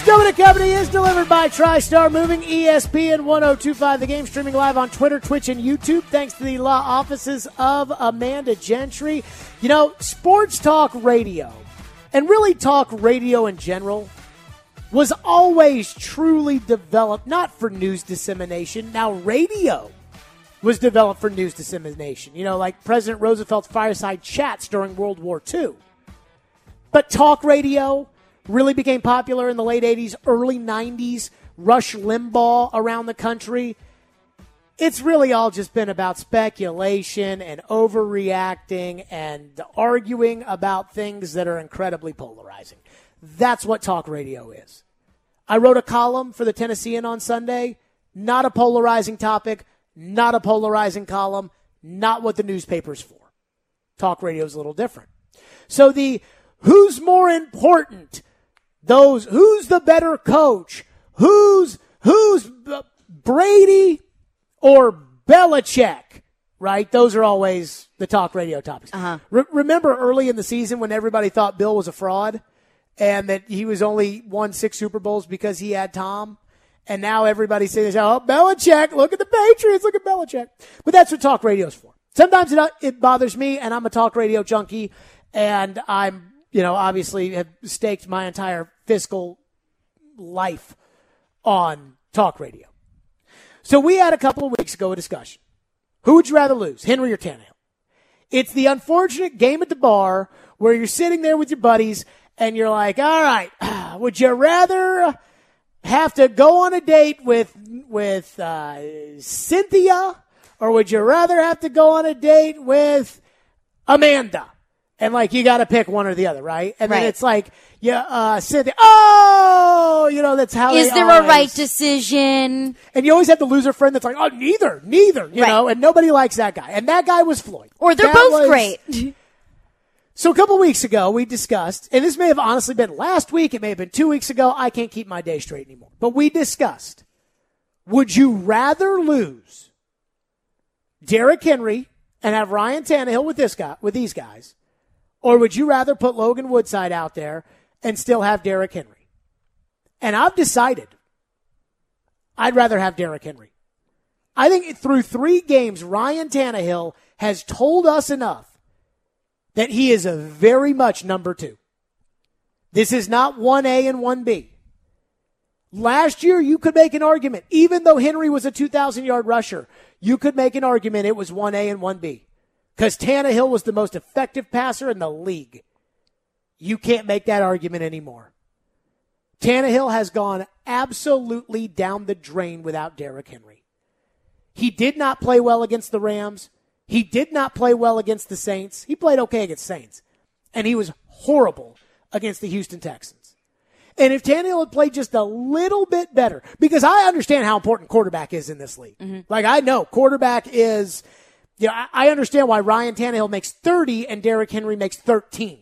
Dominic Company is delivered by TriStar Moving, ESPN 102.5. The game streaming live on Twitter, Twitch, and YouTube. Thanks to the law offices of Amanda Gentry. You know, sports talk radio, and really talk radio in general, was always truly developed, not for news dissemination. Now, radio was developed for news dissemination. You know, like President Roosevelt's fireside chats during World War II. But talk radio really became popular in the late 80s, early 90s, Rush Limbaugh around the country. It's really all just been about speculation and overreacting and arguing about things that are incredibly polarizing. That's what talk radio is. I wrote a column for the Tennessean on Sunday. Not a polarizing topic, not a polarizing column, not what the newspaper's for. Talk radio is a little different. So the who's more important, who's the better coach, who's Brady or Belichick, right? Those are always the talk radio topics. Remember early in the season when everybody thought Bill was a fraud and that he was only won 6 Super Bowls because he had Tom? And now everybody says, oh, Belichick, look at the Patriots, look at Belichick. But that's what talk radio is for. Sometimes it bothers me, and I'm a talk radio junkie, and I'm, obviously have staked my entire fiscal life on talk radio. So we had a couple of weeks ago a discussion. Who would you rather lose, Henry or Tannehill? It's the unfortunate game at the bar where you're sitting there with your buddies and you're like, all right, would you rather have to go on a date with Cynthia, or would you rather have to go on a date with Amanda? And you got to pick one or the other, right? And then it's like, Cynthia. Oh, that's how. Is there a right decision? And you always have the loser friend that's like, oh, neither, you know. And nobody likes that guy. And that guy was Floyd. Or they're both great. So a couple weeks ago, we discussed, and this may have honestly been last week, it may have been 2 weeks ago. I can't keep my day straight anymore. But we discussed, would you rather lose Derrick Henry and have Ryan Tannehill with these guys, or would you rather put Logan Woodside out there and still have Derrick Henry? And I've decided I'd rather have Derrick Henry. I think through 3 games, Ryan Tannehill has told us enough that he is a very much number 2. This is not 1A and 1B. Last year, you could make an argument, even though Henry was a 2,000-yard rusher, you could make an argument it was 1A and 1B. Because Tannehill was the most effective passer in the league. You can't make that argument anymore. Tannehill has gone absolutely down the drain without Derrick Henry. He did not play well against the Rams. He did not play well against the Saints. He played okay against Saints. And he was horrible against the Houston Texans. And if Tannehill had played just a little bit better, because I understand how important quarterback is in this league. Mm-hmm. I know quarterback is, I understand why Ryan Tannehill makes 30 and Derrick Henry makes 13.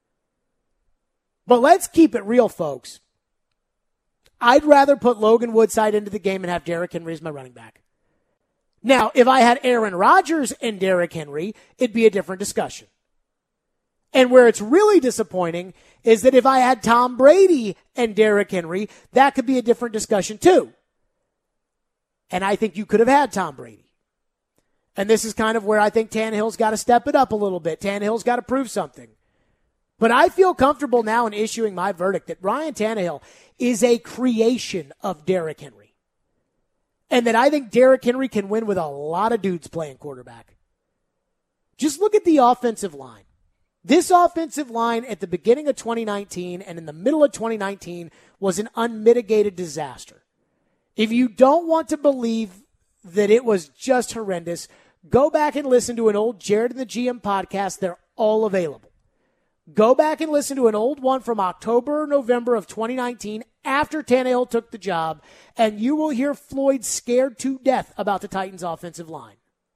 But let's keep it real, folks. I'd rather put Logan Woodside into the game and have Derrick Henry as my running back. Now, if I had Aaron Rodgers and Derrick Henry, it'd be a different discussion. And where it's really disappointing is that if I had Tom Brady and Derrick Henry, that could be a different discussion too. And I think you could have had Tom Brady. And this is kind of where I think Tannehill's got to step it up a little bit. Tannehill's got to prove something. But I feel comfortable now in issuing my verdict that Ryan Tannehill is a creation of Derrick Henry. And that I think Derrick Henry can win with a lot of dudes playing quarterback. Just look at the offensive line. This offensive line at the beginning of 2019 and in the middle of 2019 was an unmitigated disaster. If you don't want to believe that it was just horrendous, go back and listen to an old Jared and the GM podcast. They're all available. Go back and listen to an old one from October or November of 2019 after Tannehill took the job, and you will hear Floyd scared to death about the Titans' offensive line.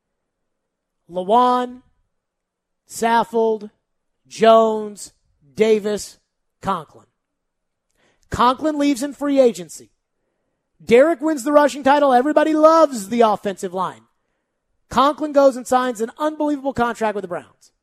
Lewan, Saffold, Jones, Davis, Conklin. Conklin leaves in free agency. Derrick wins the rushing title. Everybody loves the offensive line. Conklin goes and signs an unbelievable contract with the Browns.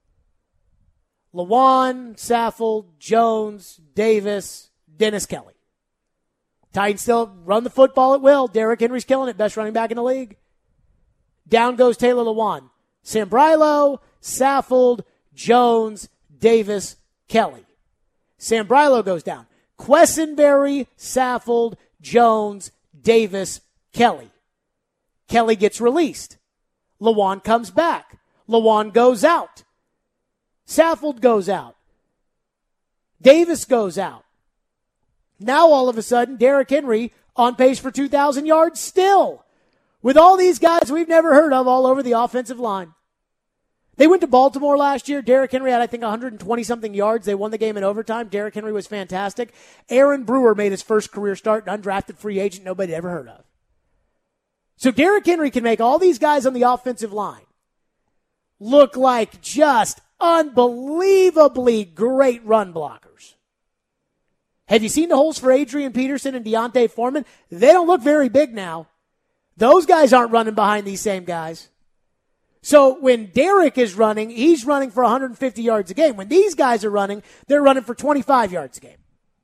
Lewan, Saffold, Jones, Davis, Dennis Kelly. Titans still run the football at will. Derrick Henry's killing it. Best running back in the league. Down goes Taylor Lewan. Sambrailo, Saffold, Jones, Davis, Kelly. Sambrailo goes down. Quessenberry, Saffold, Jones, Davis, Kelly. Kelly gets released. Lewan comes back. Lewan goes out. Saffold goes out. Davis goes out. Now all of a sudden, Derrick Henry on pace for 2,000 yards still. With all these guys we've never heard of all over the offensive line. They went to Baltimore last year. Derrick Henry had, I think, 120-something yards. They won the game in overtime. Derrick Henry was fantastic. Aaron Brewer made his first career start, an undrafted free agent nobody ever heard of. So Derrick Henry can make all these guys on the offensive line look like just unbelievably great run blockers. Have you seen the holes for Adrian Peterson and Deontay Foreman? They don't look very big now. Those guys aren't running behind these same guys. So when Derrick is running, he's running for 150 yards a game. When these guys are running, they're running for 25 yards a game.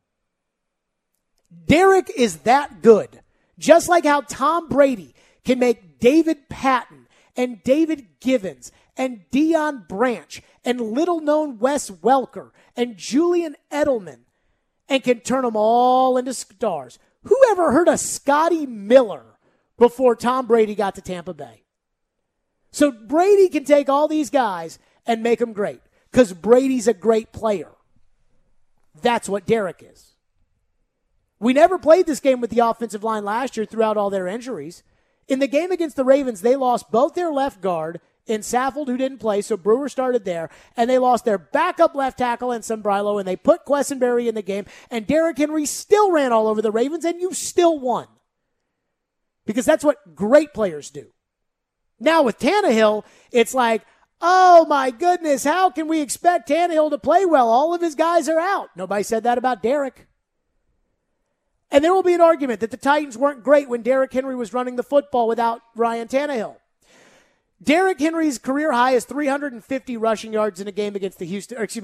Derrick is that good. Just like how Tom Brady can make David Patton and David Givens and Deion Branch and little-known Wes Welker and Julian Edelman and can turn them all into stars. Who ever heard of Scotty Miller before Tom Brady got to Tampa Bay? So Brady can take all these guys and make them great because Brady's a great player. That's what Derrick is. We never played this game with the offensive line last year throughout all their injuries. In the game against the Ravens, they lost both their left guard in Saffold, who didn't play, so Brewer started there, and they lost their backup left tackle in Sambrailo, and they put Quessenberry in the game, and Derrick Henry still ran all over the Ravens, and you still won. Because that's what great players do. Now with Tannehill, it's like, oh my goodness, how can we expect Tannehill to play well? All of his guys are out. Nobody said that about Derrick. And there will be an argument that the Titans weren't great when Derrick Henry was running the football without Ryan Tannehill. Derrick Henry's career high is 350 rushing yards in a game against the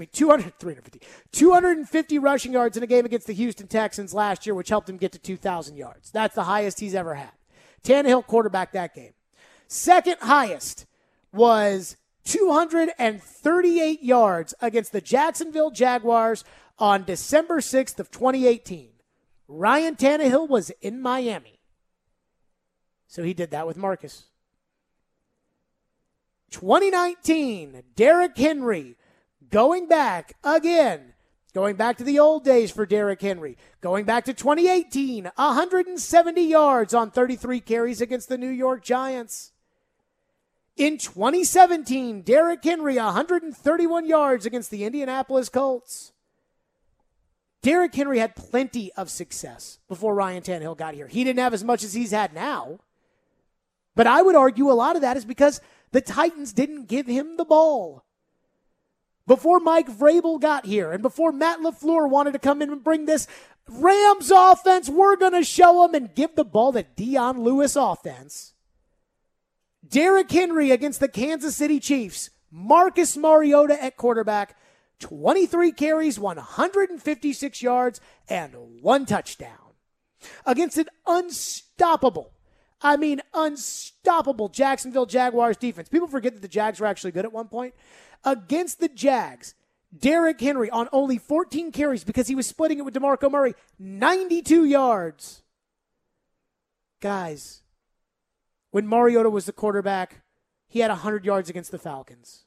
250 rushing yards in a game against the Houston Texans last year, which helped him get to 2,000 yards. That's the highest he's ever had. Tannehill quarterbacked that game. Second highest was 238 yards against the Jacksonville Jaguars on December 6th of 2018. Ryan Tannehill was in Miami. So he did that with Marcus. 2019, Derrick Henry going back again. Going back to the old days for Derrick Henry. Going back to 2018, 170 yards on 33 carries against the New York Giants. In 2017, Derrick Henry, 131 yards against the Indianapolis Colts. Derrick Henry had plenty of success before Ryan Tannehill got here. He didn't have as much as he's had now. But I would argue a lot of that is because the Titans didn't give him the ball. Before Mike Vrabel got here and before Matt LaFleur wanted to come in and bring this Rams offense, we're going to show them and give the ball to Dion Lewis offense. Derrick Henry against the Kansas City Chiefs. Marcus Mariota at quarterback. 23 carries, 156 yards, and 1 touchdown. Against an unstoppable Jacksonville Jaguars defense. People forget that the Jags were actually good at one point. Against the Jags, Derrick Henry on only 14 carries because he was splitting it with DeMarco Murray, 92 yards. Guys, when Mariota was the quarterback, he had 100 yards against the Falcons.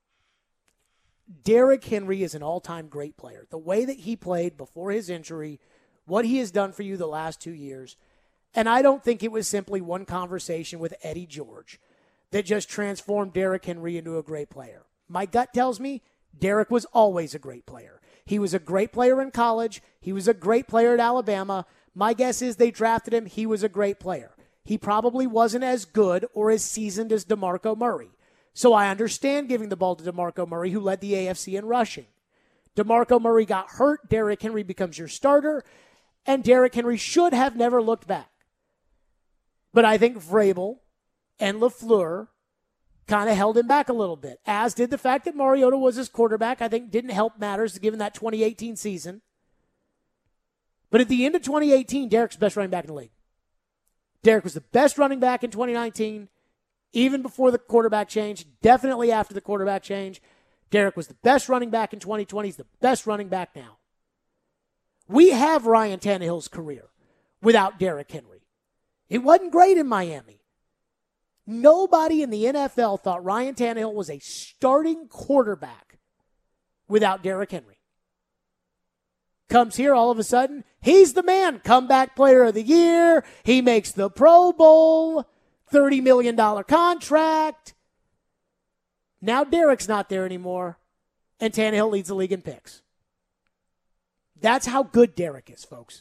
Derrick Henry is an all-time great player. The way that he played before his injury, what he has done for you the last 2 years, and I don't think it was simply one conversation with Eddie George that just transformed Derrick Henry into a great player. My gut tells me Derrick was always a great player. He was a great player in college. He was a great player at Alabama. My guess is they drafted him. He was a great player. He probably wasn't as good or as seasoned as DeMarco Murray. So I understand giving the ball to DeMarco Murray, who led the AFC in rushing. DeMarco Murray got hurt. Derrick Henry becomes your starter. And Derrick Henry should have never looked back. But I think Vrabel and LaFleur kind of held him back a little bit, as did the fact that Mariota was his quarterback. I think didn't help matters given that 2018 season. But at the end of 2018, Derek's the best running back in the league. Derek was the best running back in 2019, even before the quarterback change, definitely after the quarterback change. Derek was the best running back in 2020. He's the best running back now. We have Ryan Tannehill's career without Derrick Henry. It wasn't great in Miami. Nobody in the NFL thought Ryan Tannehill was a starting quarterback without Derrick Henry. Comes here all of a sudden, he's the man. Comeback player of the year. He makes the Pro Bowl. $30 million contract. Now Derrick's not there anymore, and Tannehill leads the league in picks. That's how good Derrick is, folks.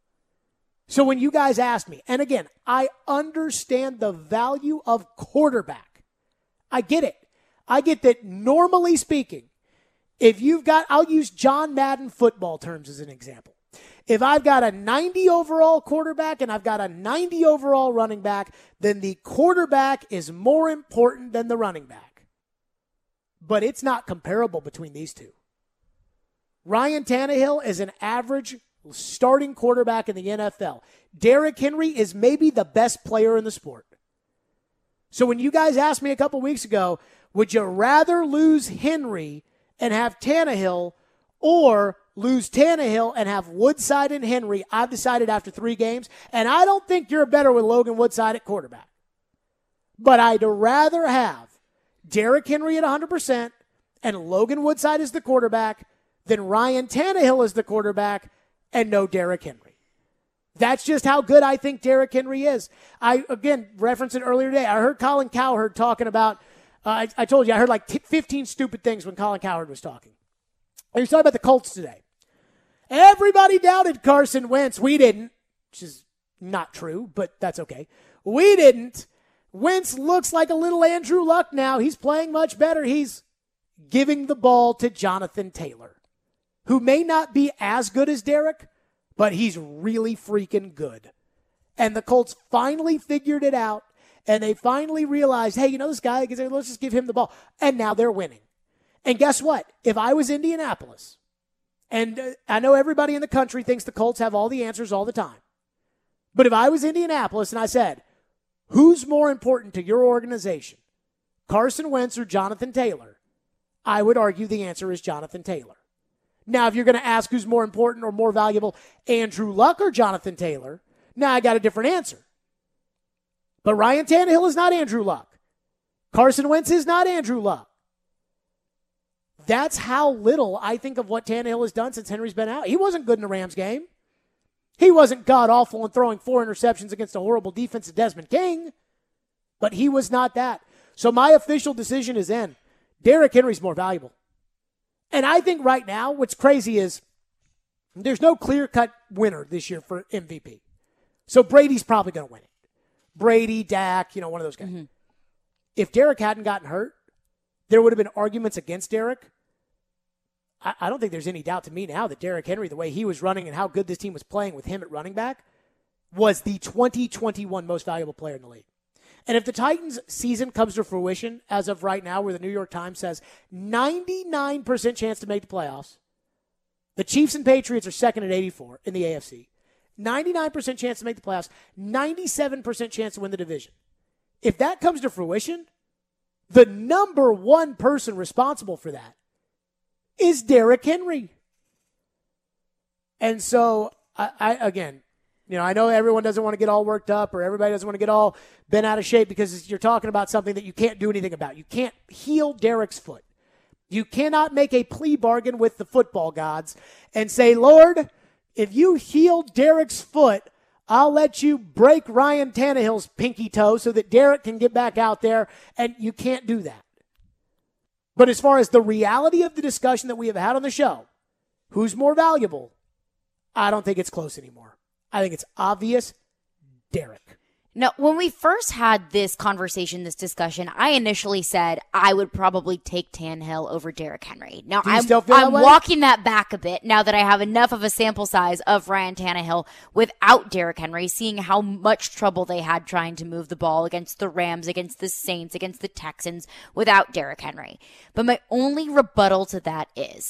So when you guys ask me, and again, I understand the value of quarterback. I get it. I get that normally speaking, if you've got, I'll use John Madden football terms as an example. If I've got a 90 overall quarterback and I've got a 90 overall running back, then the quarterback is more important than the running back. But it's not comparable between these two. Ryan Tannehill is an average starting quarterback in the NFL. Derrick Henry is maybe the best player in the sport. So when you guys asked me a couple weeks ago, would you rather lose Henry and have Tannehill or lose Tannehill and have Woodside and Henry? I've decided after 3 games, and I don't think you're better with Logan Woodside at quarterback. But I'd rather have Derrick Henry at 100% and Logan Woodside as the quarterback than Ryan Tannehill as the quarterback and no Derrick Henry. That's just how good I think Derrick Henry is. I, again, referenced it earlier today. I heard Colin Cowherd talking about, I told you, I heard like 15 stupid things when Colin Cowherd was talking. He was talking about the Colts today. Everybody doubted Carson Wentz. We didn't, which is not true, but that's okay. We didn't. Wentz looks like a little Andrew Luck now. He's playing much better. He's giving the ball to Jonathan Taylor, who may not be as good as Derrick, but he's really freaking good. And the Colts finally figured it out, and they finally realized, hey, you know this guy, let's just give him the ball. And now they're winning. And guess what? If I was Indianapolis, and I know everybody in the country thinks the Colts have all the answers all the time, but if I was Indianapolis and I said, who's more important to your organization, Carson Wentz or Jonathan Taylor? I would argue the answer is Jonathan Taylor. Now, if you're going to ask who's more important or more valuable, Andrew Luck or Jonathan Taylor, now I got a different answer. But Ryan Tannehill is not Andrew Luck. Carson Wentz is not Andrew Luck. That's how little I think of what Tannehill has done since Henry's been out. He wasn't good in the Rams game. He wasn't god-awful and throwing 4 interceptions against a horrible defense of Desmond King. But he was not that. So my official decision is in. Derrick Henry's more valuable. And I think right now what's crazy is there's no clear-cut winner this year for MVP. So Brady's probably going to win it. Brady, Dak, one of those guys. Mm-hmm. If Derrick hadn't gotten hurt, there would have been arguments against Derrick. I don't think there's any doubt to me now that Derrick Henry, the way he was running and how good this team was playing with him at running back, was the 2021 most valuable player in the league. And if the Titans' season comes to fruition, as of right now, where the New York Times says 99% chance to make the playoffs, the Chiefs and Patriots are second at 84 in the AFC. 99% chance to make the playoffs, 97% chance to win the division. If that comes to fruition, the number one person responsible for that is Derrick Henry. And so, I know everyone doesn't want to get all worked up or everybody doesn't want to get all bent out of shape because you're talking about something that you can't do anything about. You can't heal Derrick's foot. You cannot make a plea bargain with the football gods and say, Lord, if you heal Derrick's foot, I'll let you break Ryan Tannehill's pinky toe so that Derrick can get back out there, and you can't do that. But as far as the reality of the discussion that we have had on the show, who's more valuable, I don't think it's close anymore. I think it's obvious, Derrick. Now, when we first had this conversation, this discussion, I initially said I would probably take Tannehill over Derrick Henry. Now, I'm walking that back a bit now that I have enough of a sample size of Ryan Tannehill without Derrick Henry, seeing how much trouble they had trying to move the ball against the Rams, against the Saints, against the Texans without Derrick Henry. But my only rebuttal to that is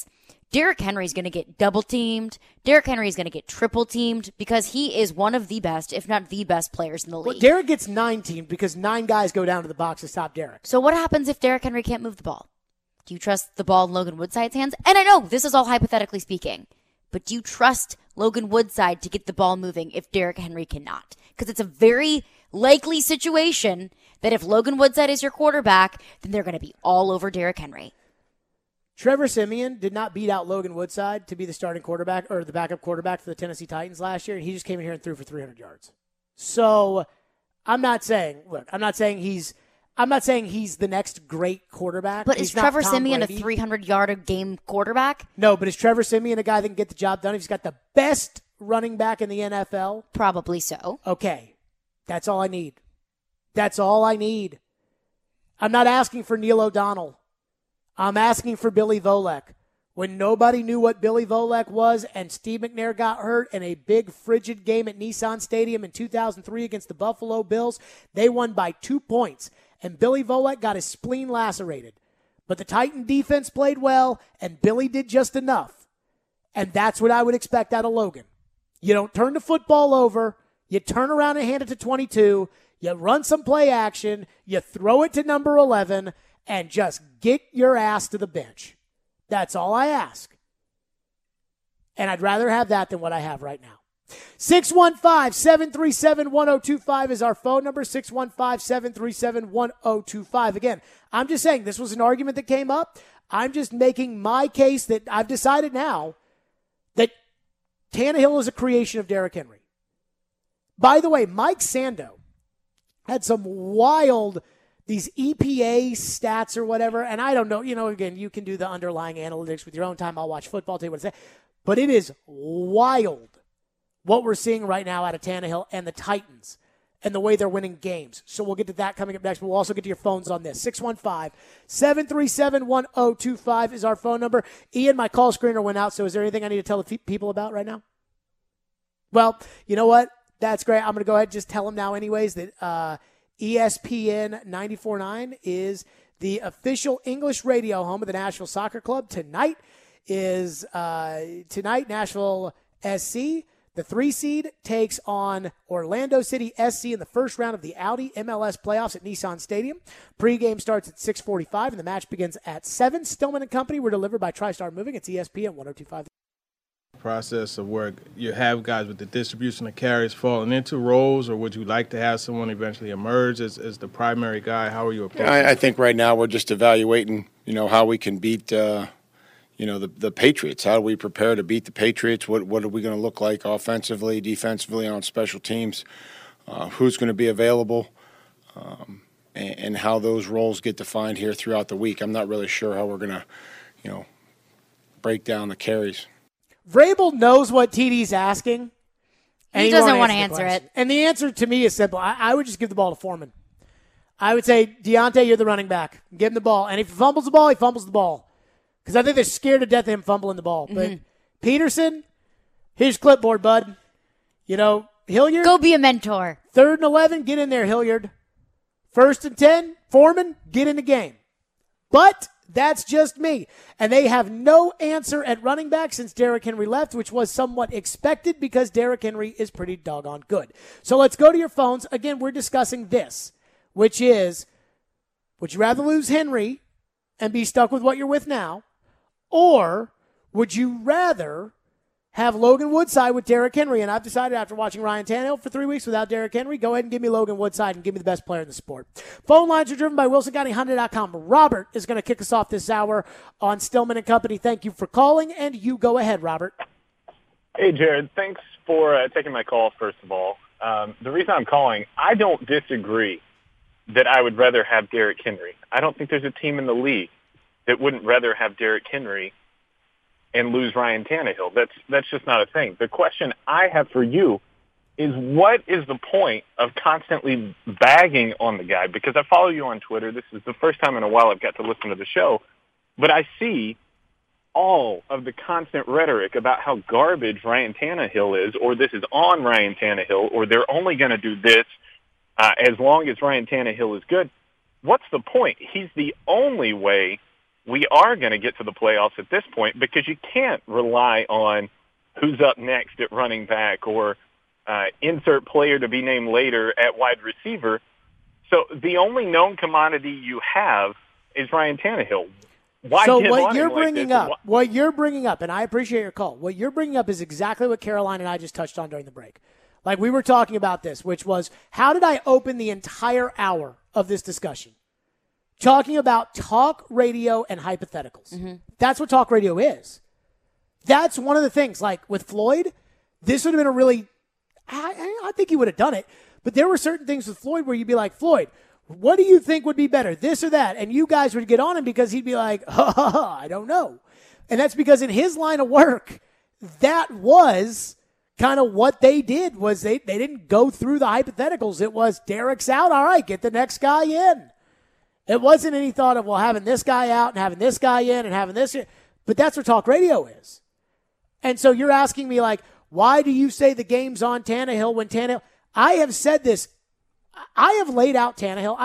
Derrick Henry's going to get double teamed. Derrick Henry's going to get triple teamed because he is one of the best, if not the best players in the league. Well, Derrick gets 9 teamed because 9 guys go down to the box to stop Derrick. So what happens if Derrick Henry can't move the ball? Do you trust the ball in Logan Woodside's hands? And I know this is all hypothetically speaking, but do you trust Logan Woodside to get the ball moving if Derrick Henry cannot? Because it's a very likely situation that if Logan Woodside is your quarterback, then they're going to be all over Derrick Henry. Trevor Siemian did not beat out Logan Woodside to be the starting quarterback or the backup quarterback for the Tennessee Titans last year, and he just came in here and threw for 300 yards. So I'm not saying he's the next great quarterback. But is Trevor Siemian a 300-yard-a-game quarterback? No, but is Trevor Siemian a guy that can get the job done if he's got the best running back in the NFL? Probably so. Okay. That's all I need. That's all I need. I'm not asking for Neil O'Donnell. I'm asking for Billy Volek. When nobody knew what Billy Volek was and Steve McNair got hurt in a big frigid game at Nissan Stadium in 2003 against the Buffalo Bills, they won by 2 points, and Billy Volek got his spleen lacerated. But the Titan defense played well, and Billy did just enough. And that's what I would expect out of Logan. You don't turn the football over. You turn around and hand it to 22. You run some play action. You throw it to number 11. And just get your ass to the bench. That's all I ask. And I'd rather have that than what I have right now. 615-737-1025 is our phone number, 615-737-1025. Again, I'm just saying this was an argument that came up. I'm just making my case that I've decided now that Tannehill is a creation of Derrick Henry. By the way, Mike Sando had some wild these EPA stats or whatever, and I don't know, again, you can do the underlying analytics with your own time. I'll watch football, tell you what to say. But it is wild what we're seeing right now out of Tannehill and the Titans and the way they're winning games. So we'll get to that coming up next, but we'll also get to your phones on this. 615-737-1025 is our phone number. Ian, my call screener went out, so is there anything I need to tell the people about right now? Well, you know what? That's great. I'm going to go ahead and just tell them now anyways that ESPN 94.9 is the official English radio home of the Nashville Soccer Club. Tonight, Nashville SC, the 3 seed, takes on Orlando City SC in the first round of the Audi MLS playoffs at Nissan Stadium. Pre-game starts at 6:45, and the match begins at 7. Stillman & Company were delivered by TriStar Moving. It's ESPN 102.5. Process of work, you have guys with the distribution of carries falling into roles, or would you like to have someone eventually emerge as the primary guy? How are you approaching? I think right now we're just evaluating, how we can beat, the Patriots. How do we prepare to beat the Patriots? What are we going to look like offensively, defensively, on special teams? Who's going to be available? And how those roles get defined here throughout the week. I'm not really sure how we're going to, break down the carries. Vrabel knows what TD's asking. And he doesn't want to answer it. And the answer to me is simple. I would just give the ball to Foreman. I would say, Deontay, you're the running back. Give him the ball. And if he fumbles the ball, he fumbles the ball. Because I think they're scared to death of him fumbling the ball. But Peterson, here's clipboard, bud. Hilliard. Go be a mentor. 3rd and 11, get in there, Hilliard. 1st and 10, Foreman, get in the game. But that's just me. And they have no answer at running back since Derrick Henry left, which was somewhat expected because Derrick Henry is pretty doggone good. So let's go to your phones. Again, we're discussing this, which is, would you rather lose Henry and be stuck with what you're with now, or would you rather have Logan Woodside with Derrick Henry? And I've decided after watching Ryan Tannehill for 3 weeks without Derrick Henry, go ahead and give me Logan Woodside and give me the best player in the sport. Phone lines are driven by WilsonCountyHonda.com. Robert is going to kick us off this hour on Stillman & Company. Thank you for calling, and you go ahead, Robert. Hey, Jared. Thanks for taking my call, first of all. The reason I'm calling, I don't disagree that I would rather have Derrick Henry. I don't think there's a team in the league that wouldn't rather have Derrick Henry and lose Ryan Tannehill. That's just not a thing. The question I have for you is, what is the point of constantly bagging on the guy? Because I follow you on Twitter. This is the first time in a while I've got to listen to the show. But I see all of the constant rhetoric about how garbage Ryan Tannehill is, or this is on Ryan Tannehill, or they're only going to do this as long as Ryan Tannehill is good. What's the point? He's the only way we are going to get to the playoffs at this point, because you can't rely on who's up next at running back or insert player to be named later at wide receiver. So the only known commodity you have is Ryan Tannehill. So what you're bringing up, and I appreciate your call, what you're bringing up is exactly what Caroline and I just touched on during the break. Like, we were talking about this, which was, how did I open the entire hour of this discussion? Talking about talk radio and hypotheticals. Mm-hmm. That's what talk radio is. That's one of the things. Like, with Floyd, this would have been a really, I think he would have done it, but there were certain things with Floyd where you'd be like, Floyd, what do you think would be better, this or that? And you guys would get on him because he'd be like, I don't know. And that's because in his line of work, that was kind of what they did, was they didn't go through the hypotheticals. It was, Derek's out, all right, get the next guy in. It wasn't any thought of, well, having this guy out and having this guy in and having this in. But that's what talk radio is. And so you're asking me, like, why do you say the game's on Tannehill when Tannehill – I have said this. I have laid out Tannehill.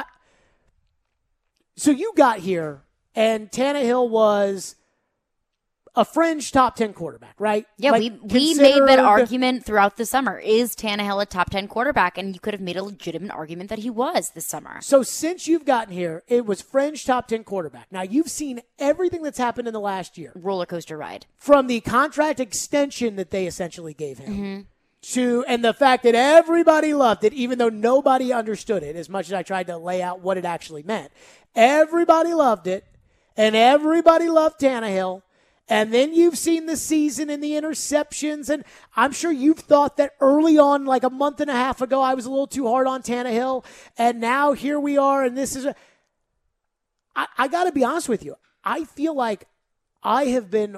So you got here, and Tannehill was a fringe top 10 quarterback, right? Yeah, like, we made that argument throughout the summer. Is Tannehill a top 10 quarterback? And you could have made a legitimate argument that he was this summer. So since you've gotten here, it was fringe top 10 quarterback. Now, you've seen everything that's happened in the last year. Roller coaster ride. From the contract extension that they essentially gave him. Mm-hmm. And the fact that everybody loved it, even though nobody understood it, as much as I tried to lay out what it actually meant. Everybody loved it, and everybody loved Tannehill. And then you've seen the season and the interceptions, and I'm sure you've thought that early on, like a month and a half ago, I was a little too hard on Tannehill, and now here we are, and this is I got to be honest with you. I feel like I have been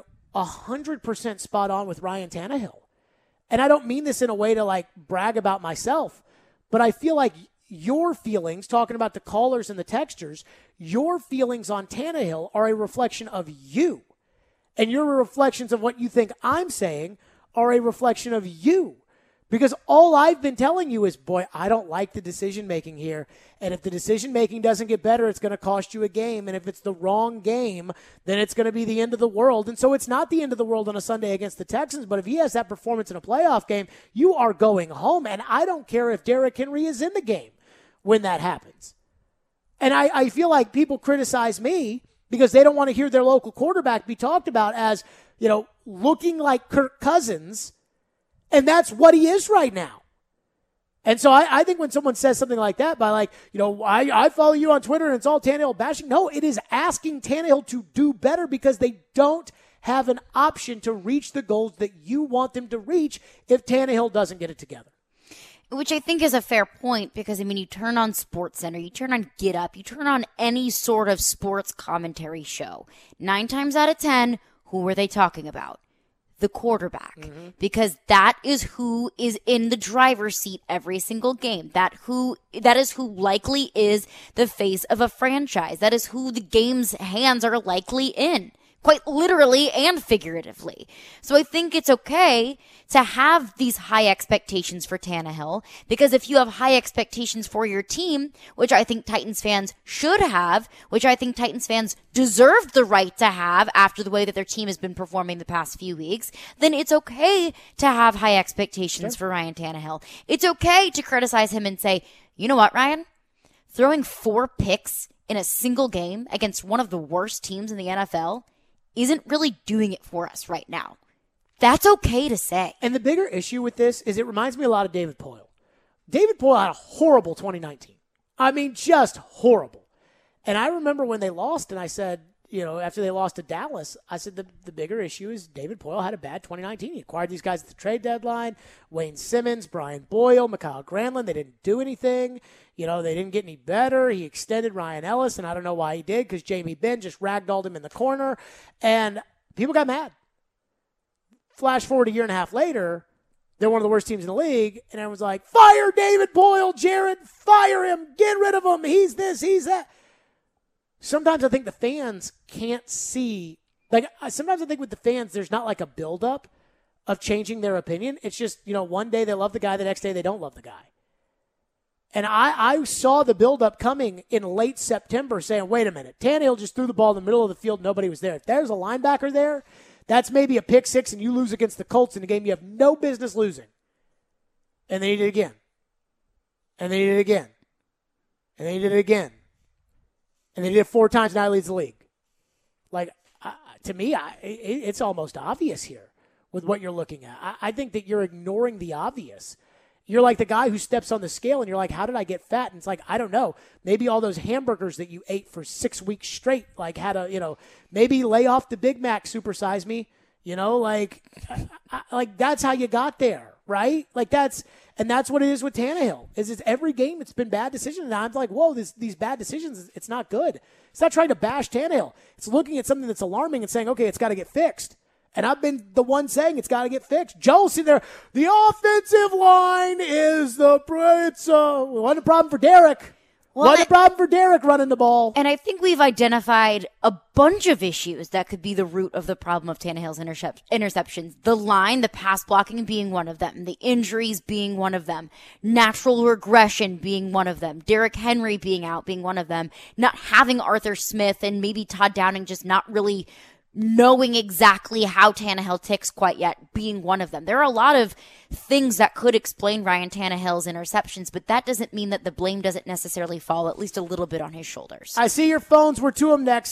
100% spot on with Ryan Tannehill. And I don't mean this in a way to, like, brag about myself, but I feel like your feelings, talking about the callers and the texters, your feelings on Tannehill are a reflection of you. And your reflections of what you think I'm saying are a reflection of you. Because all I've been telling you is, boy, I don't like the decision-making here. And if the decision-making doesn't get better, it's going to cost you a game. And if it's the wrong game, then it's going to be the end of the world. And so it's not the end of the world on a Sunday against the Texans. But if he has that performance in a playoff game, you are going home. And I don't care if Derrick Henry is in the game when that happens. And I feel like people criticize me because they don't want to hear their local quarterback be talked about as, you know, looking like Kirk Cousins. And that's what he is right now. And so I think when someone says something like that, by like, you know, I follow you on Twitter and it's all Tannehill bashing. No, it is asking Tannehill to do better because they don't have an option to reach the goals that you want them to reach if Tannehill doesn't get it together. Which I think is a fair point because, I mean, you turn on SportsCenter, you turn on Get Up, you turn on any sort of sports commentary show. 9 times out of 10, who were they talking about? The quarterback, because that is who is in the driver's seat every single game. That is who likely is the face of a franchise. That is who the game's hands are likely in, quite literally and figuratively. So I think it's okay to have these high expectations for Tannehill, because if you have high expectations for your team, which I think Titans fans should have, which I think Titans fans deserve the right to have after the way that their team has been performing the past few weeks, then it's okay to have high expectations for Ryan Tannehill. It's okay to criticize him and say, you know what, Ryan? Throwing 4 picks in a single game against one of the worst teams in the NFL isn't really doing it for us right now. That's okay to say. And the bigger issue with this is it reminds me a lot of David Poile. David Poile had a horrible 2019. I mean, just horrible. And I remember when they lost, and I said, you know, after they lost to Dallas, I said the bigger issue is David Poile had a bad 2019. He acquired these guys at the trade deadline, Wayne Simmons, Brian Boyle, Mikhail Granlund. They didn't do anything. You know, they didn't get any better. He extended Ryan Ellis, and I don't know why he did because Jamie Benn just ragdolled him in the corner, and people got mad. Flash forward a year and a half later, they're one of the worst teams in the league, and everyone's like, fire David Poile, Jared, fire him, get rid of him, he's this, he's that. Sometimes I think the fans can't see, like, sometimes I think with the fans, there's not like a buildup of changing their opinion. It's just, you know, one day they love the guy, the next day they don't love the guy. And I saw the buildup coming in late September saying, wait a minute, Tannehill just threw the ball in the middle of the field. Nobody was there. If there's a linebacker there, that's maybe a pick six and you lose against the Colts in a game you have no business losing. And they did it again. And they did it again. And they did it again. And they did it 4 times, now he leads the league. Like, to me, it's almost obvious here with what you're looking at. I think that you're ignoring the obvious. You're like the guy who steps on the scale and you're like, how did I get fat? And it's like, I don't know. Maybe all those hamburgers that you ate for 6 weeks straight, like had a, maybe lay off the Big Mac, supersize me, like that's how you got there, right? Like that's what it is with Tannehill. Is every game it's been bad decisions. And I'm like, whoa, these bad decisions, it's not good. It's not trying to bash Tannehill. It's looking at something that's alarming and saying, okay, it's got to get fixed. And I've been the one saying it's got to get fixed. Joe's sitting there. The offensive line is wasn't a problem for Derek. Wasn't a problem for Derek running the ball. And I think we've identified a bunch of issues that could be the root of the problem of Tannehill's interceptions. The line, the pass blocking being one of them. The injuries being one of them. Natural regression being one of them. Derrick Henry being out being one of them. Not having Arthur Smith and maybe Todd Downing just not really knowing exactly how Tannehill ticks quite yet being one of them. There are a lot of things that could explain Ryan Tannehill's interceptions, but that doesn't mean that the blame doesn't necessarily fall at least a little bit on his shoulders. I see your phones. We're to them next.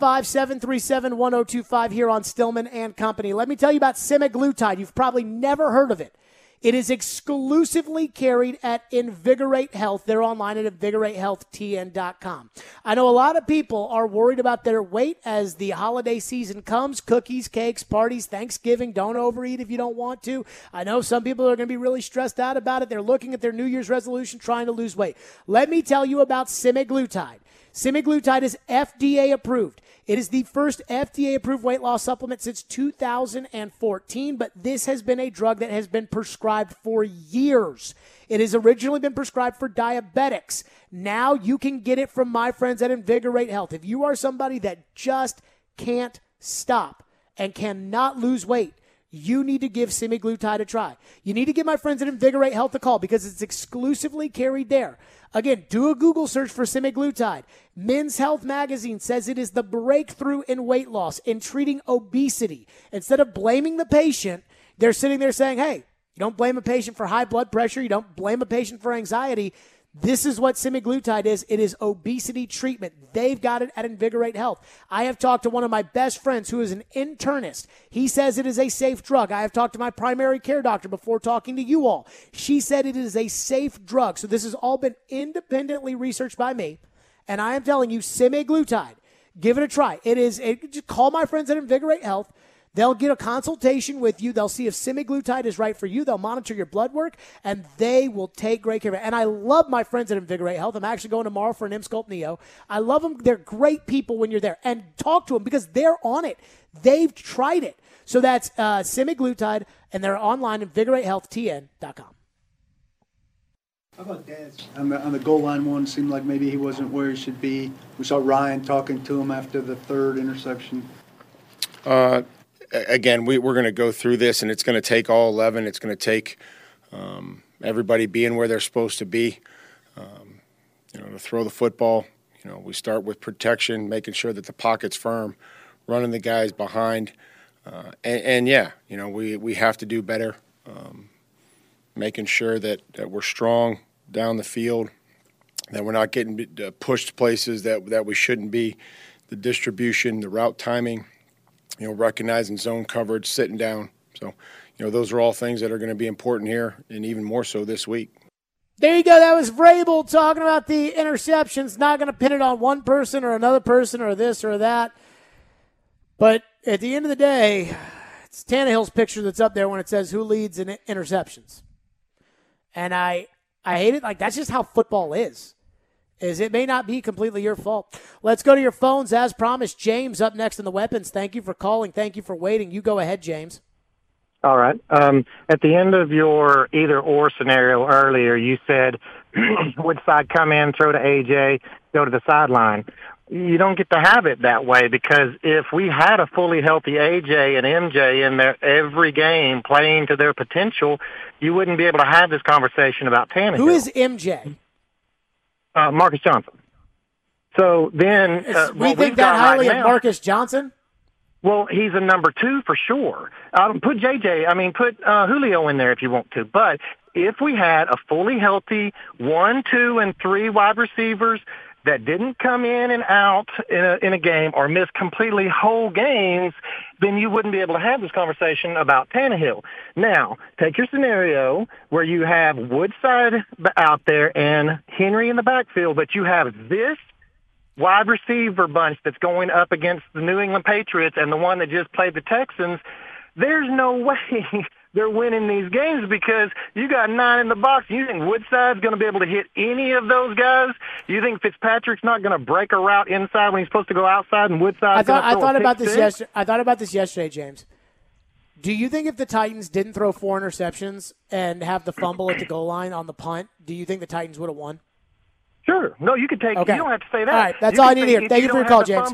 615-737-1025 here on Stillman and Company. Let me tell you about semaglutide. You've probably never heard of it. It is exclusively carried at Invigorate Health. They're online at InvigorateHealthTN.com. I know a lot of people are worried about their weight as the holiday season comes. Cookies, cakes, parties, Thanksgiving. Don't overeat if you don't want to. I know some people are going to be really stressed out about it. They're looking at their New Year's resolution trying to lose weight. Let me tell you about semaglutide. Semaglutide is FDA approved. It is the first FDA-approved weight loss supplement since 2014, but this has been a drug that has been prescribed for years. It has originally been prescribed for diabetics. Now you can get it from my friends at Invigorate Health. If you are somebody that just can't stop and cannot lose weight, you need to give semaglutide a try. You need to give my friends at Invigorate Health a call because it's exclusively carried there. Again, do a Google search for semaglutide. Men's Health Magazine says it is the breakthrough in weight loss, in treating obesity. Instead of blaming the patient, they're sitting there saying, hey, you don't blame a patient for high blood pressure. You don't blame a patient for anxiety. This is what semaglutide is. It is obesity treatment. They've got it at Invigorate Health. I have talked to one of my best friends who is an internist. He says it is a safe drug. I have talked to my primary care doctor before talking to you all. She said it is a safe drug. So this has all been independently researched by me. And I am telling you, semaglutide, give it a try. Just call my friends at Invigorate Health. They'll get a consultation with you. They'll see if semaglutide is right for you. They'll monitor your blood work, and they will take great care of it. And I love my friends at Invigorate Health. I'm actually going tomorrow for an Emsculpt Neo. I love them. They're great people when you're there. And talk to them because they're on it. They've tried it. So that's semaglutide, and they're online at InvigorateHealthTN.com. How about Dez? On the goal line one, seemed like maybe he wasn't where he should be. We saw Ryan talking to him after the third interception. Again, we're going to go through this, and it's going to take all 11. It's going to take everybody being where they're supposed to be. To throw the football, we start with protection, making sure that the pocket's firm, running the guys behind. We have to do better, making sure that we're strong down the field, that we're not getting pushed places that we shouldn't be, the distribution, the route timing, recognizing zone coverage, sitting down. So, those are all things that are going to be important here, and even more so this week. There you go. That was Vrabel talking about the interceptions. Not going to pin it on one person or another person or this or that. But at the end of the day, it's Tannehill's picture that's up there when it says who leads in interceptions. And I hate it. Like, that's just how football is it may not be completely your fault. Let's go to your phones. As promised, James up next in the weapons. Thank you for calling. Thank you for waiting. You go ahead, James. All right. At the end of your either-or scenario earlier, you said which side come in, throw to AJ, go to the sideline. You don't get to have it that way because if we had a fully healthy AJ and MJ in there every game playing to their potential, you wouldn't be able to have this conversation about Tannehill. Who is MJ? Marcus Johnson. So then we think that highly of Marcus Johnson? Well, he's a number 2 for sure. Put Julio in there if you want to. But if we had a fully healthy 1, 2, and 3 wide receivers that didn't come in and out in a game or miss completely whole games, then you wouldn't be able to have this conversation about Tannehill. Now, take your scenario where you have Woodside out there and Henry in the backfield, but you have this wide receiver bunch that's going up against the New England Patriots and the one that just played the Texans. There's no way they're winning these games because you got 9 in the box. You think Woodside's going to be able to hit any of those guys? You think Fitzpatrick's not going to break a route inside when he's supposed to go outside and Woodside's going to throw I thought about this yesterday, James. Do you think if the Titans didn't throw 4 interceptions and have the fumble at the goal line on the punt, do you think the Titans would have won? Sure. No, you could take. Okay. You don't have to say that. All right, that's all I need to hear. Thank you for your call, James.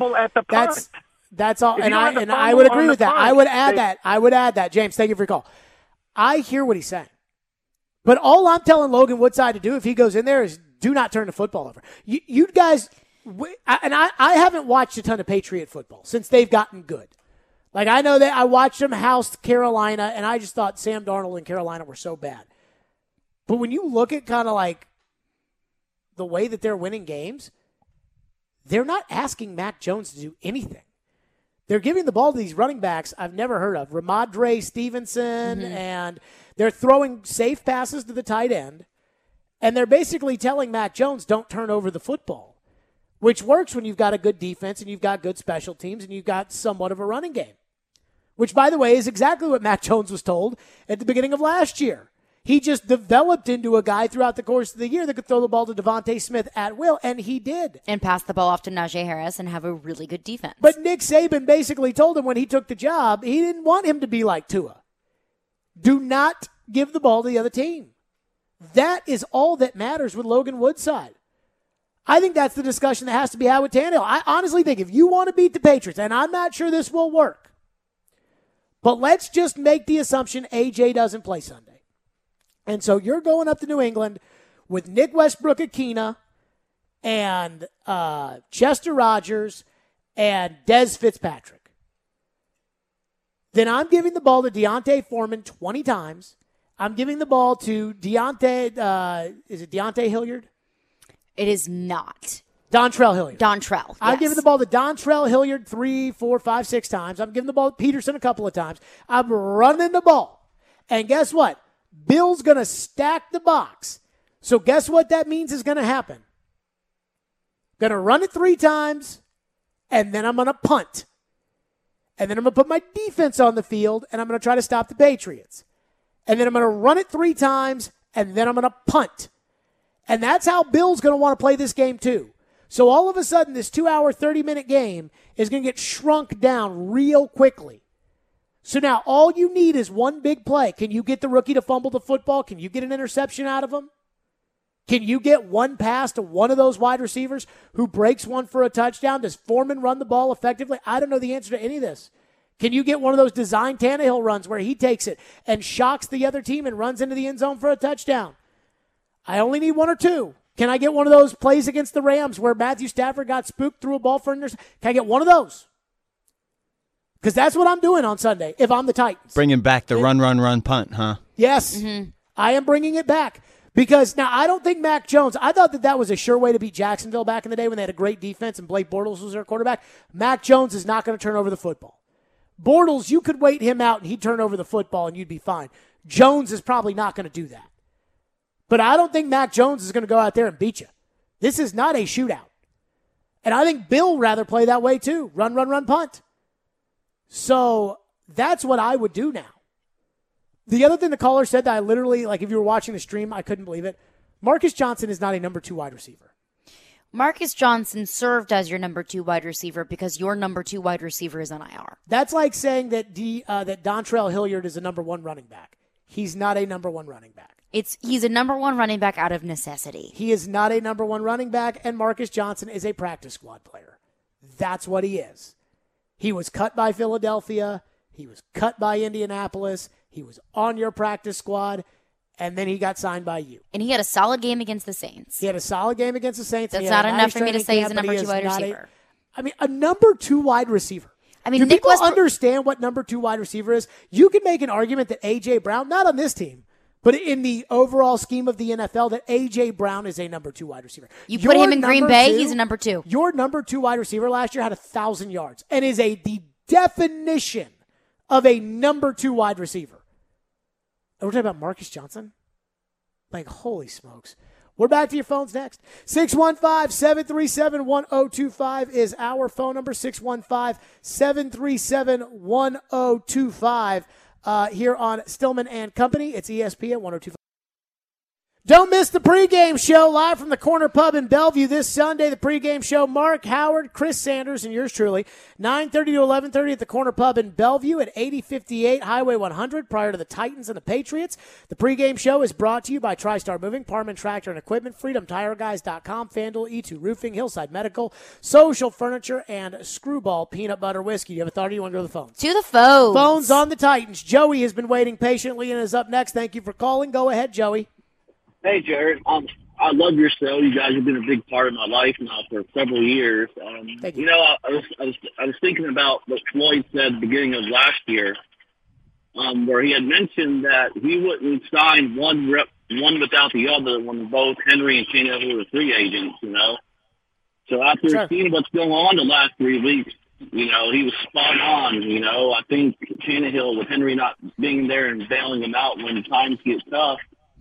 That's all, and I would agree with that. I would add that. James, thank you for your call. I hear what he's saying, but all I'm telling Logan Woodside to do if he goes in there is do not turn the football over. You guys, and I haven't watched a ton of Patriot football since they've gotten good. Like I know that I watched them house Carolina, and I just thought Sam Darnold and Carolina were so bad. But when you look at kind of like the way that they're winning games, they're not asking Mac Jones to do anything. They're giving the ball to these running backs I've never heard of, Ramondre Stevenson, and they're throwing safe passes to the tight end, and they're basically telling Mac Jones, don't turn over the football, which works when you've got a good defense and you've got good special teams and you've got somewhat of a running game, which, by the way, is exactly what Mac Jones was told at the beginning of last year. He just developed into a guy throughout the course of the year that could throw the ball to Devontae Smith at will, and he did. And pass the ball off to Najee Harris and have a really good defense. But Nick Saban basically told him when he took the job, he didn't want him to be like Tua. Do not give the ball to the other team. That is all that matters with Logan Woodside. I think that's the discussion that has to be had with Tannehill. I honestly think if you want to beat the Patriots, and I'm not sure this will work, but let's just make the assumption AJ doesn't play Sunday. And so you're going up to New England with Nick Westbrook-Akina and Chester Rogers and Dez Fitzpatrick. Then I'm giving the ball to Deontay Foreman 20 times. I'm giving the ball to is it Deontay Hilliard? It is not. Dontrell Hilliard. Dontrell, yes. I'm giving the ball to Dontrell Hilliard 3, 4, 5, 6 times. I'm giving the ball to Peterson a couple of times. I'm running the ball. And guess what? Bill's going to stack the box. So guess what that means is going to happen? Going to run it 3 times, and then I'm going to punt. And then I'm going to put my defense on the field, and I'm going to try to stop the Patriots. And then I'm going to run it 3 times, and then I'm going to punt. And that's how Bill's going to want to play this game too. So all of a sudden, this 2-hour, 30-minute game is going to get shrunk down real quickly. So now all you need is one big play. Can you get the rookie to fumble the football? Can you get an interception out of him? Can you get one pass to one of those wide receivers who breaks one for a touchdown? Does Foreman run the ball effectively? I don't know the answer to any of this. Can you get one of those design Tannehill runs where he takes it and shocks the other team and runs into the end zone for a touchdown? I only need 1 or 2. Can I get one of those plays against the Rams where Matthew Stafford got spooked, threw a ball for an interception? Can I get one of those? Because that's what I'm doing on Sunday if I'm the Titans. Bringing back the run, punt, huh? Yes. I am bringing it back. Because now I don't think Mac Jones, I thought that was a sure way to beat Jacksonville back in the day when they had a great defense and Blake Bortles was their quarterback. Mac Jones is not going to turn over the football. Bortles, you could wait him out and he'd turn over the football and you'd be fine. Jones is probably not going to do that. But I don't think Mac Jones is going to go out there and beat you. This is not a shootout. And I think Bill rather play that way too. Run, punt. So that's what I would do now. The other thing the caller said that I literally, like if you were watching the stream, I couldn't believe it. Marcus Johnson is not a number 2 wide receiver. Marcus Johnson served as your number 2 wide receiver because your number 2 wide receiver is on IR. That's like saying that that Dontrell Hilliard is a number 1 running back. He's not a number 1 running back. He's a number 1 running back out of necessity. He is not a number 1 running back, and Marcus Johnson is a practice squad player. That's what he is. He was cut by Philadelphia. He was cut by Indianapolis. He was on your practice squad. and then he got signed by you. And he had a solid game against the Saints. He had a solid game against the Saints. That's not enough for me to say he's a number 2 wide receiver. A number 2 wide receiver. Do people understand what number 2 wide receiver is? You can make an argument that A.J. Brown, not on this team, but in the overall scheme of the NFL, that A.J. Brown is a number 2 wide receiver. You put him in Green Bay, he's a number 2. Your number 2 wide receiver last year had 1,000 yards and is the definition of a number 2 wide receiver. And we're talking about Marcus Johnson? Like, holy smokes. We're back to your phones next. 615-737-1025 is our phone number, 615-737-1025. Here on Stillman and Company. It's ESPN 102.5. Don't miss the pregame show live from the Corner Pub in Bellevue this Sunday. The pregame show, Mark Howard, Chris Sanders, and yours truly, 9:30 to 11:30 at the Corner Pub in Bellevue at 8058 Highway 100 prior to the Titans and the Patriots. The pregame show is brought to you by TriStar Moving, Parman Tractor and Equipment, FreedomTireGuys.com, FanDuel, E2 Roofing, Hillside Medical, Social Furniture, and Screwball Peanut Butter Whiskey. You have authority? You want to go to the phone? To the phones. Phones on the Titans. Joey has been waiting patiently and is up next. Thank you for calling. Go ahead, Joey. Hey, Jared. I love your show. You guys have been a big part of my life now for several years. Thank you. I was thinking about what Floyd said at the beginning of last year, where he had mentioned that he wouldn't sign one without the other when both Henry and Tannehill were free agents. So after seeing what's going on the last 3 weeks, he was spot on. I think Tannehill, with Henry not being there and bailing him out when times get tough,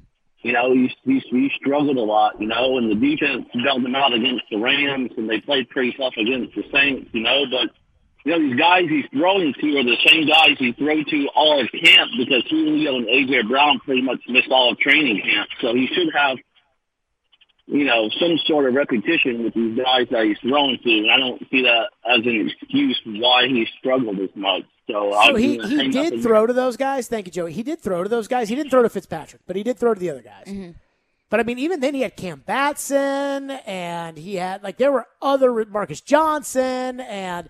he struggled a lot, and the defense bailed them out against the Rams, and they played pretty tough against the Saints, but, these guys he's throwing to are the same guys he threw to all of camp, because Julio and A.J. Brown pretty much missed all of training camp, so he should have, some sort of repetition with these guys that he's throwing to, and I don't see that as an excuse why he struggled as much. So he did throw to those guys. Thank you, Joey. He did throw to those guys. He didn't throw to Fitzpatrick, but he did throw to the other guys. Mm-hmm. But, even then he had Cam Batson, and he had, there were other Marcus Johnson, and,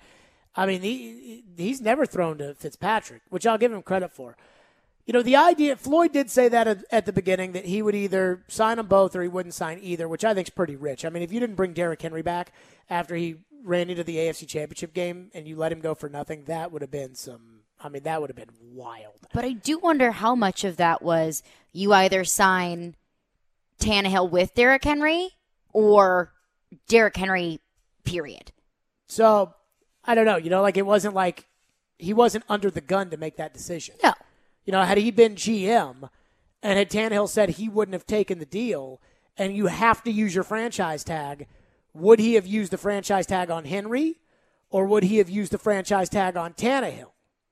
he's never thrown to Fitzpatrick, which I'll give him credit for. The idea, Floyd did say that at the beginning, that he would either sign them both or he wouldn't sign either, which I think is pretty rich. If you didn't bring Derrick Henry back after he ran into the AFC Championship game and you let him go for nothing, that would have been that would have been wild. But I do wonder how much of that was you either sign Tannehill with Derrick Henry or Derrick Henry, period. So, I don't know. It wasn't like he wasn't under the gun to make that decision. No. Had he been GM and had Tannehill said he wouldn't have taken the deal and you have to use your franchise tag, would he have used the franchise tag on Henry or would he have used the franchise tag on Tannehill?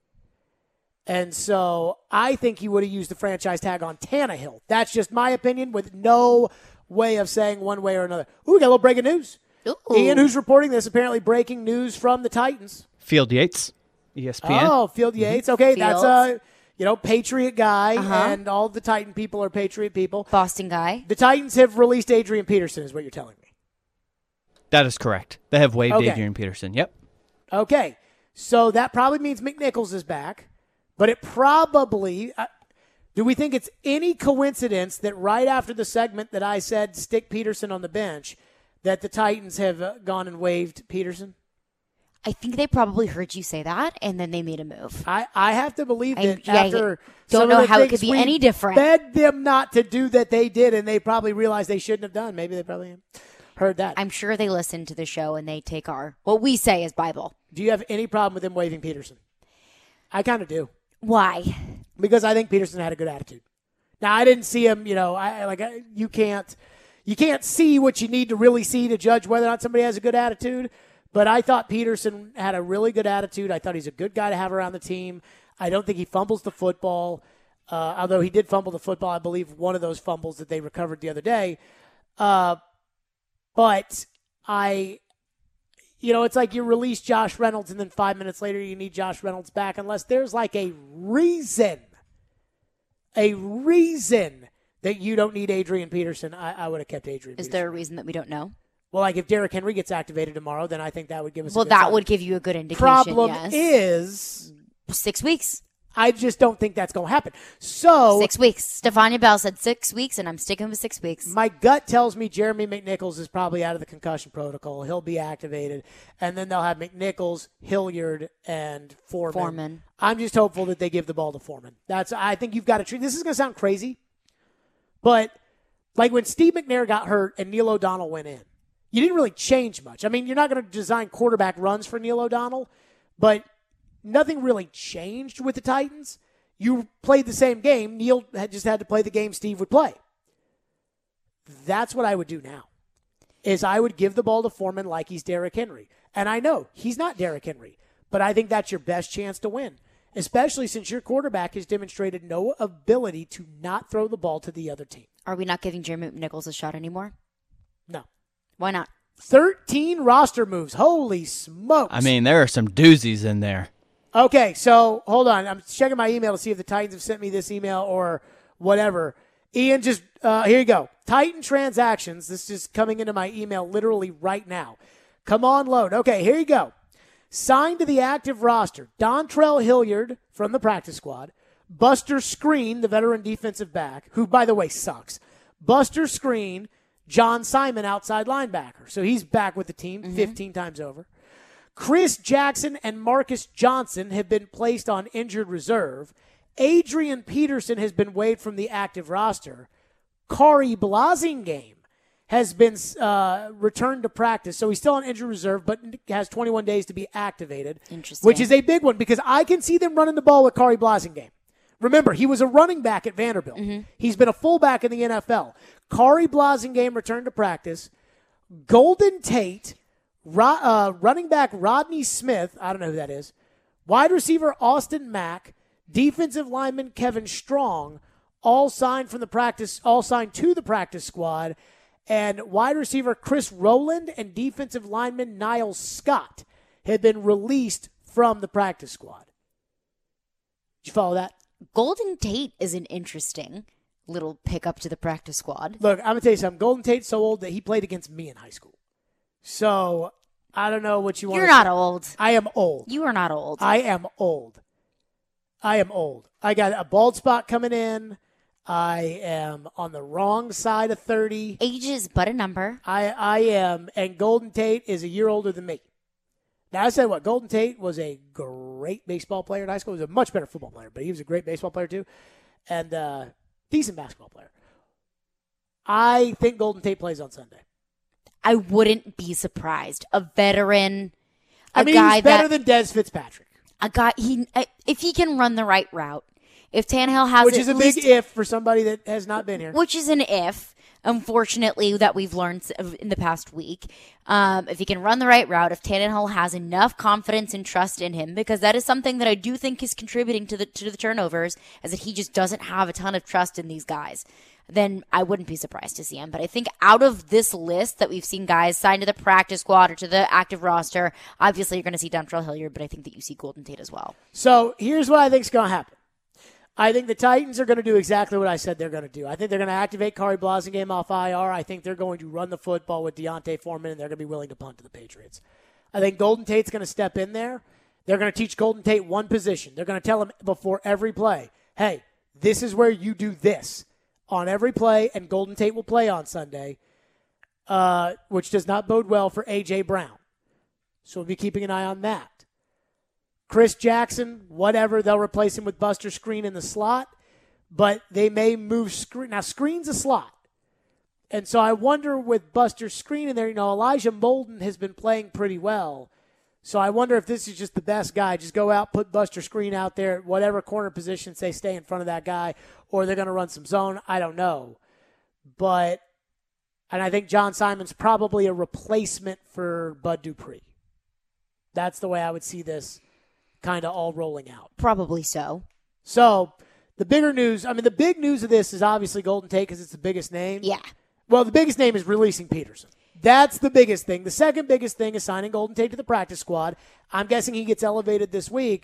And so I think he would have used the franchise tag on Tannehill. That's just my opinion with no way of saying one way or another. Ooh, we got a little breaking news. Ooh. Ian, who's reporting this, apparently breaking news from the Titans. Field Yates, ESPN. Oh, Field Yates. Okay, Fields. That's Patriot guy, and all the Titan people are Patriot people. Boston guy. The Titans have released Adrian Peterson, is what you're telling me. That is correct. They have waived Adrian Peterson. Yep. Okay, so that probably means McNichols is back, but it probably do we think it's any coincidence that right after the segment that I said stick Peterson on the bench, that the Titans have gone and waived Peterson? I think they probably heard you say that, and then they made a move. I have to believe that I don't know how it could be any different. Begged them not to do that they did, and they probably realized they shouldn't have done. Maybe they probably heard that. I'm sure they listen to the show, and they take what we say as Bible. Do you have any problem with them waiving Peterson? I kind of do. Why? Because I think Peterson had a good attitude. Now, I didn't see him, you can't see what you need to really see to judge whether or not somebody has a good attitude. But I thought Peterson had a really good attitude. I thought he's a good guy to have around the team. I don't think he fumbles the football, although he did fumble the football, I believe, one of those fumbles that they recovered the other day. But it's like you release Josh Reynolds and then 5 minutes later you need Josh Reynolds back unless there's like a reason that you don't need Adrian Peterson. I would have kept Adrian Peterson. Is there a reason that we don't know? Well, like if Derrick Henry gets activated tomorrow, then I think that would give us would give you a good indication, Problem is 6 weeks. I just don't think that's going to happen. So 6 weeks. Stefania Bell said 6 weeks, and I'm sticking with 6 weeks. My gut tells me Jeremy McNichols is probably out of the concussion protocol. He'll be activated, and then they'll have McNichols, Hilliard, and Foreman. I'm just hopeful that they give the ball to Foreman. I think you've got to treat. This is going to sound crazy, but like when Steve McNair got hurt and Neil O'Donnell went in, you didn't really change much. I mean, you're not going to design quarterback runs for Neil O'Donnell, but nothing really changed with the Titans. You played the same game. Neil just had to play the game Steve would play. That's what I would do now, is I would give the ball to Foreman like he's Derrick Henry. And I know he's not Derrick Henry, but I think that's your best chance to win, especially since your quarterback has demonstrated no ability to not throw the ball to the other team. Are we not giving Jeremy McNichols a shot anymore? No. Why not? 13 roster moves. Holy smokes. I mean, there are some doozies in there. Okay, so hold on. I'm checking my email to see if the Titans have sent me this email or whatever. Ian, just here you go. Titan transactions. This is coming into my email literally right now. Come on, load. Okay, here you go. Signed to the active roster, Dontrell Hilliard from the practice squad, Buster Screen, the veteran defensive back, who, by the way, sucks. Buster Screen, John Simon, outside linebacker. So he's back with the team 15 times over. Chris Jackson and Marcus Johnson have been placed on injured reserve. Adrian Peterson has been waived from the active roster. Kari Blasingame has been returned to practice. So he's still on injured reserve, but has 21 days to be activated. Interesting. Which is a big one because I can see them running the ball with Kari Blasingame. Remember, he was a running back at Vanderbilt. He's been a fullback in the NFL. Kari Blasingame returned to practice. Golden Tate, running back Rodney Smith, I don't know who that is, wide receiver Austin Mack, defensive lineman Kevin Strong, all signed to the practice squad, and wide receiver Chris Rowland and defensive lineman Niles Scott had been released from the practice squad. Did you follow that? Golden Tate is an interesting little pickup to the practice squad. Look, I'm going to tell you something. Golden Tate's so old that he played against me in high school. So, I don't know what you want to say. You're not old. I am old. You are not old. I am old. I got a bald spot coming in. I am on the wrong side of 30. Age is but a number. I am, and Golden Tate is a year older than me. Now, I said what, Golden Tate was a great baseball player in high school. He was a much better football player, but he was a great baseball player too, and decent basketball player. I think Golden Tate plays on Sunday. I wouldn't be surprised. A veteran, guy he's better than Dez Fitzpatrick. A guy, if he can run the right route, if Tannehill has, which is a big if for somebody that has not been here, which is an if. Unfortunately, that we've learned in the past week. If he can run the right route, if Tannehill has enough confidence and trust in him, because that is something that I do think is contributing to the turnovers, is that he just doesn't have a ton of trust in these guys, then I wouldn't be surprised to see him. But I think out of this list that we've seen guys signed to the practice squad or to the active roster, obviously you're going to see Dontrell Hilliard, but I think that you see Golden Tate as well. So here's what I think is going to happen. I think the Titans are going to do exactly what I said they're going to do. I think they're going to activate Kari Blasingame off IR. I think they're going to run the football with Deontay Foreman, and they're going to be willing to punt to the Patriots. I think Golden Tate's going to step in there. They're going to teach Golden Tate one position. They're going to tell him before every play, hey, this is where you do this on every play, and Golden Tate will play on Sunday, which does not bode well for A.J. Brown. So we'll be keeping an eye on that. Chris Jackson, whatever, they'll replace him with Buster Screen in the slot, but they may move Screen. Now, Screen's a slot. And so I wonder with Buster Screen in there, Elijah Molden has been playing pretty well. So I wonder if this is just the best guy. Just go out, put Buster Screen out there at whatever corner position, say stay in front of that guy, or they're going to run some zone. I don't know. And I think John Simon's probably a replacement for Bud Dupree. That's the way I would see this kind of all rolling out. Probably so. So the bigger news, the big news of this is obviously Golden Tate because it's the biggest name. Yeah. Well, the biggest name is releasing Peterson. That's the biggest thing. The second biggest thing is signing Golden Tate to the practice squad. I'm guessing he gets elevated this week.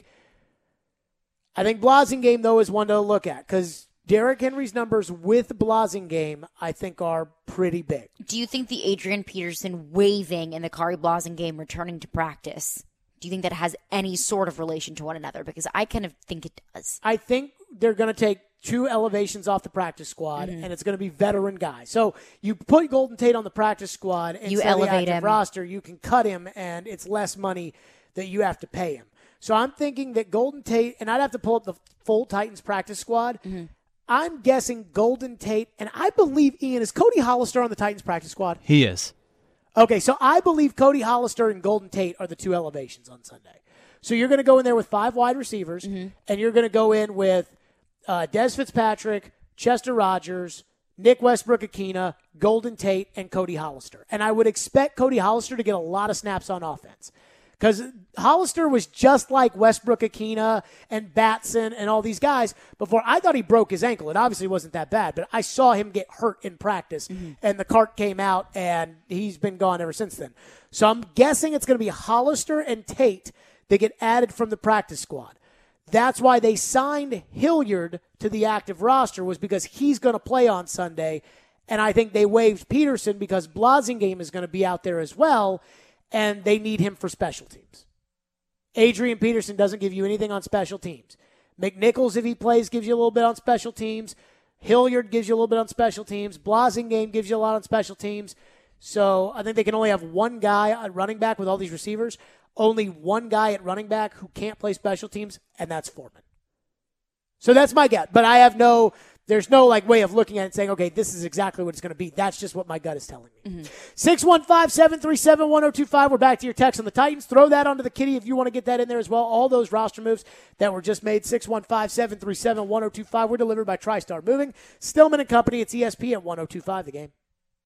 I think Blasingame, though, is one to look at because Derrick Henry's numbers with Blasingame, I think, are pretty big. Do you think the Adrian Peterson waiving and the Kari Blasingame returning to practice Do you think that has any sort of relation to one another? Because I kind of think it does. I think they're going to take 2 elevations off the practice squad, and it's going to be veteran guys. So you put Golden Tate on the practice squad and you elevate the him roster, you can cut him, and it's less money that you have to pay him. So I'm thinking that Golden Tate, and I'd have to pull up the full Titans practice squad. I'm guessing Golden Tate, and I believe, Ian, is Cody Hollister on the Titans practice squad? He is. Okay, so I believe Cody Hollister and Golden Tate are the 2 elevations on Sunday. So you're going to go in there with 5 wide receivers, and you're going to go in with Dez Fitzpatrick, Chester Rogers, Nick Westbrook-Akina, Golden Tate, and Cody Hollister. And I would expect Cody Hollister to get a lot of snaps on offense. Because Hollister was just like Westbrook-Akina and Batson and all these guys before. I thought he broke his ankle. It obviously wasn't that bad, but I saw him get hurt in practice, and the cart came out, and he's been gone ever since then. So I'm guessing it's going to be Hollister and Tate that get added from the practice squad. That's why they signed Hilliard to the active roster, was because he's going to play on Sunday, and I think they waived Peterson because Blasingame is going to be out there as well, and they need him for special teams. Adrian Peterson doesn't give you anything on special teams. McNichols, if he plays, gives you a little bit on special teams. Hilliard gives you a little bit on special teams. Blasingame gives you a lot on special teams. So I think they can only have one guy at running back with all these receivers. Only one guy at running back who can't play special teams, and that's Foreman. So that's my gut. But there's no way of looking at it and saying, okay, this is exactly what it's going to be. That's just what my gut is telling me. 615-737-1025. We're back to your text on the Titans. Throw that onto the kitty if you want to get that in there as well. All those roster moves that were just made. 615-737-1025. We're delivered by TriStar Moving. Stillman & Company. It's ESPN 1025 The Game.